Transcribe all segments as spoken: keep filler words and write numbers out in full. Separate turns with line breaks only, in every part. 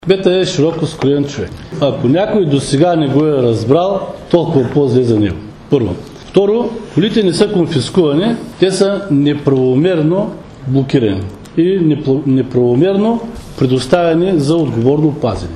Бета е широко скроен човек. Ако някой до сега не го е разбрал, толкова по-зле за него. Първо. Второ, колите не са конфискувани, те са неправомерно блокирани и неправомерно предоставени за отговорно пазене.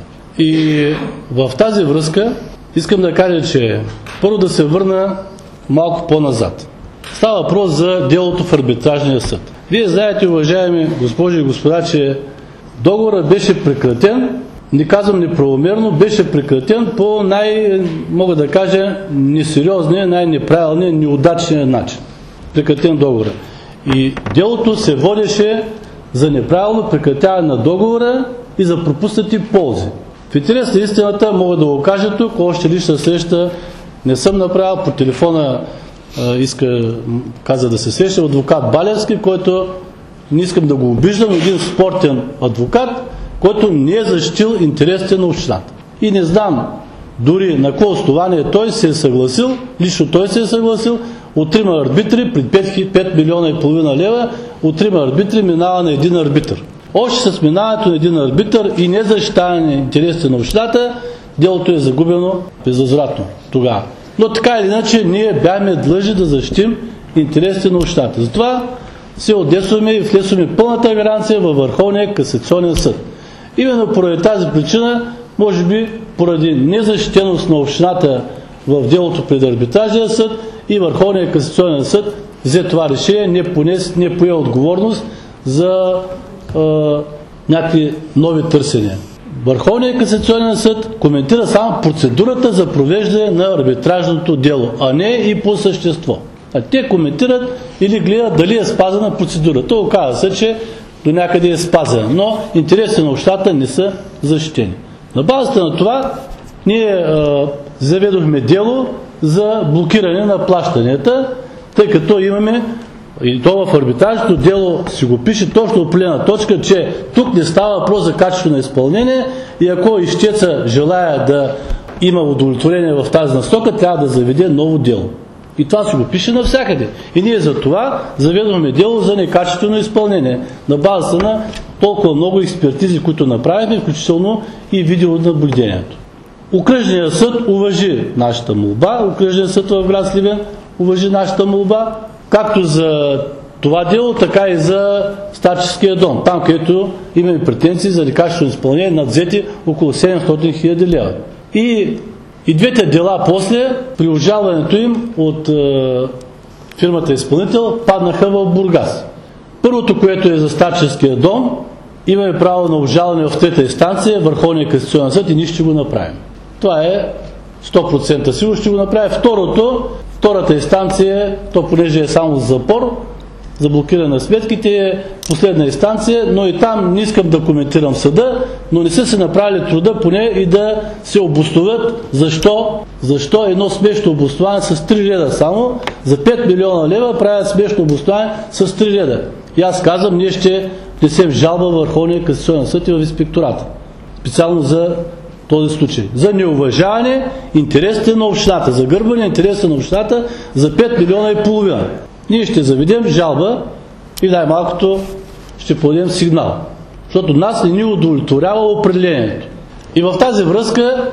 И в тази връзка искам да кажа, че първо да се върна малко по-назад. Става въпрос за делото в арбитражния съд. Вие знаете, уважаеми госпожи и господа, че договорът беше прекратен, не казвам неправомерно, беше прекратен по най, мога да кажа, несериозния, най-неправилния, неудачния начин. Прекратен договора. И делото се водеше за неправилно прекратяване на договора и за пропуснати ползи. В интерес на истината мога да го кажа тук, още лична среща не съм направил, по телефона а, иска, каза да се среща адвокат Балевски, който не искам да го обиждам, един спортен адвокат, който не е защитил интересите на общината. И не знам дори на какво основание той се е съгласил, лично той се е съгласил, от трима арбитри при пет милиона и половина лева, от трима арбитри минава на един арбитър. Още с минаването на един арбитър и не защитаване интересите на общината, делото е загубено безвъзвратно тогава. Но така или иначе ние бяхме длъжни да защитим интересите на общината. Затова се отдействаме и влезохме пълната гаранция във Върховния касационен съд. Именно поради тази причина, може би поради незащитеност на общината в делото пред арбитражния съд, и Върховния касационен съд взе това решение, не, понес, не пое отговорност за е, някакви нови търсения. Върховният касационен съд коментира само процедурата за провеждане на арбитражното дело, а не и по същество. А те коментират или гледат дали е спазена процедурата. Оказва се, че до някъде е спазена, но интересите на общината не са защитени. На базата на това ние е, заведохме дело за блокиране на плащанията, тъй като имаме, и то в арбитражното дело си го пише точно определена точка, че тук не става въпрос за качество на изпълнение и ако ищеца желая да има удовлетворение в тази насока, трябва да заведе ново дело. И това си го пише навсякъде. И ние за това заведохме дело за некачествено изпълнение на базата на толкова много експертизи, които направихме, включително и видеонаблюдението. Окръжният съд уважи нашата молба, Окръжният съд в град Сливен уважи нашата молба, както за това дело, така и за старческия дом, там където имаме претенции за некачествено изпълнение, надвзети около седемстотин хиляди лева. И И двете дела после, при обжалването им от е, фирмата изпълнител, паднаха в Бургас. Първото, което е за старческия дом, имаме право на обжалване в трета инстанция, Върховния касационен съд, и ние ще го направим. Това е сто процента сигурно ще го направим. Второто, втората инстанция, то понеже е само запор, за блокиране на сметките, е последна инстанция, но и там не искам да коментирам съда, но не са се направили труда поне и да се обосноват защо, защо едно смешно обоснование с три реда само, за пет милиона лева правят смешно обоснование с три реда. И аз казвам, ние ще внесем жалба в Върховния касационен съд и в инспектората. Специално за този случай. За неуважаване интересите на общината, за гърбане интересите на общината за пет милиона и половина. Ние ще заведем жалба и най-малкото ще подадем сигнал. Защото нас не ни удовлетворява определението. И в тази връзка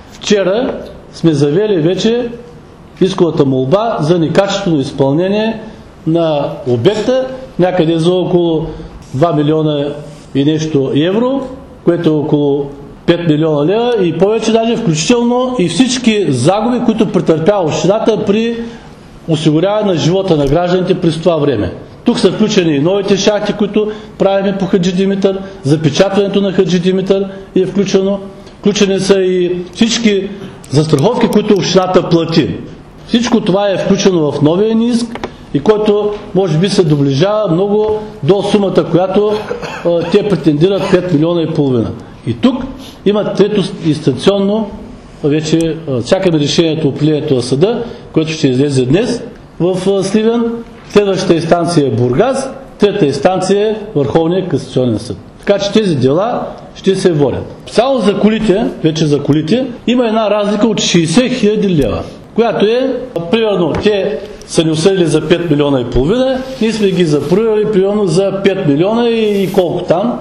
вчера сме завели вече исковата молба за некачествено изпълнение на обекта, някъде за около два милиона и нещо евро, което е около пет милиона лева и повече, даже включително и всички загуби, които претърпява общината при осигуряване на живота на гражданите през това време. Тук са включени и новите шахти, които правиме по Хаджи Димитър, запечатването на Хаджи Димитър е включено. Включени са и всички застраховки, които общината плати. Всичко това е включено в новия ни иск и който може би се доближава много до сумата, която а, те претендират пет милиона и половина. И тук има трето инстанционно, вече чакаме решението, определението на съда, което ще излезе днес в Сливен. Следващата инстанция е Бургас, трета инстанция е Върховния касационен съд. Така че тези дела ще се водят. Само за колите, вече за колите, има една разлика от шейсет хиляди лева, която е, примерно, те са ни осъдили за пет милиона и половина, ние сме ги запорирали примерно за пет милиона и, и колко там,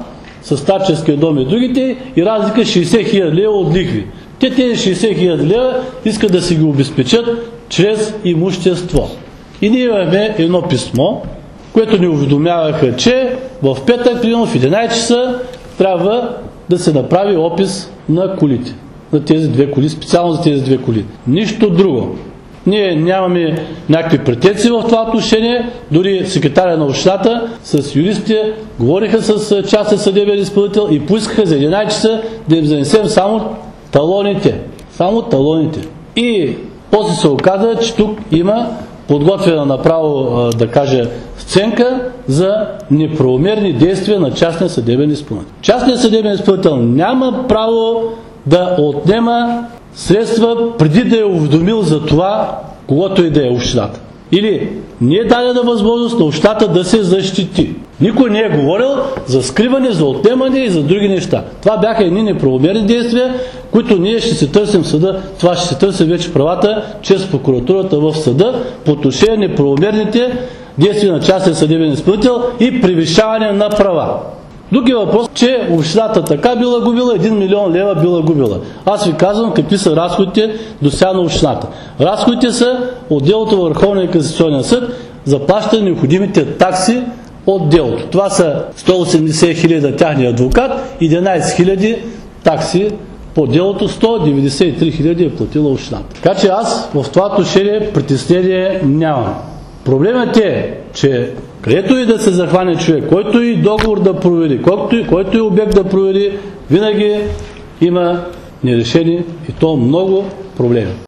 с Тачевския дом и другите и разлика шейсет хиляди лева от лихви. Те тези шейсет хиляди лева искат да си ги обезпечат чрез имущество. И ние имаме едно писмо, което ни уведомяваха, че в петък, примерно в единайсет часа, трябва да се направи опис на колите. На тези две коли, специално за тези две коли. Нищо друго. Ние нямаме някакви претенции в това отношение, дори секретаря на общината с юристите говориха с частен съдебен изпълнител и поискаха за единайсет часа да им занесем само талоните. Само талоните. И после се оказа, че тук има подготвена направо, да кажа, сценка за неправомерни действия на частния съдебен изпълнител. Частният съдебен изпълнител няма право да отнема средства преди да е уведомил за това, когото и да е общината. Или не е дадена възможност на общината да се защити. Никой не е говорил за скриване, за отнемане и за други неща. Това бяха едни неправомерни действия, които ние ще се търсим в съда. Това ще се търсим вече правата чрез прокуратурата в съда по отношение на неправомерните действия на частен съдебен изпълнител и превишаване на права. Друг е въпрос, че общината така била губила, един милион лева била губила. Аз ви казвам какви са разходите до сега на общината. Разходите са от делото във Върховния касационен съд за плащане на необходимите такси от делото. Това са сто и осемдесет хиляди за тяхния адвокат, единайсет хиляди такси по делото, сто деветдесет и три хиляди е платила общината. Така че аз в това отношение притеснение нямам. Проблемът е, че където и да се захване човек, който и договор да провери, който и, който и обект да провери, винаги има нерешени и то много проблеми.